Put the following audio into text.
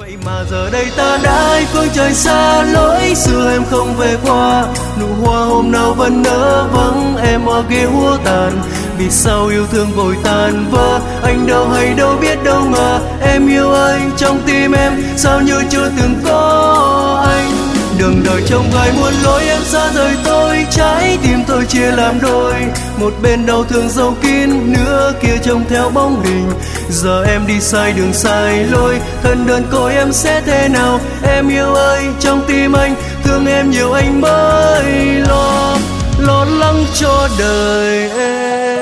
vậy mà giờ đây ta đã phương trời xa lối xưa em không về qua, nụ hoa hôm nào vẫn nở vắng em ở ghế úa tàn. Vì sao yêu thương vội tàn vỡ, anh đâu hay đâu biết đâu ngờ em yêu anh trong tim em sao như chưa từng có anh. Đường đời trông gai muôn lối em xa rời tôi, trái tim tôi chia làm đôi, một bên đau thương dấu kín, nửa kia trông theo bóng hình. Giờ em đi sai đường sai lối, thân đơn côi em sẽ thế nào? Em yêu ơi trong tim anh, thương em nhiều anh mới lo lắng cho đời em.